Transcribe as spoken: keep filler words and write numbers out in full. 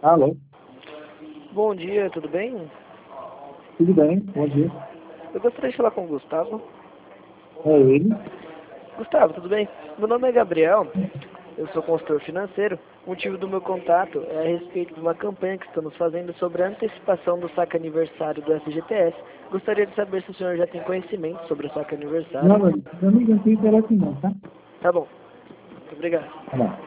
Alô, Bom dia, tudo bem? tudo bem? Bom dia. Eu gostaria de falar com o Gustavo. É ele? Gustavo, tudo bem? Meu nome é Gabriel, eu sou consultor financeiro. O motivo do meu contato é a respeito de uma campanha que estamos fazendo sobre a antecipação do saque aniversário do F G T S. Gostaria de saber se o senhor já tem conhecimento sobre o saque aniversário. Não, meu amigo, não tem interesse não, tá? Tá bom, muito obrigado. Tá bom.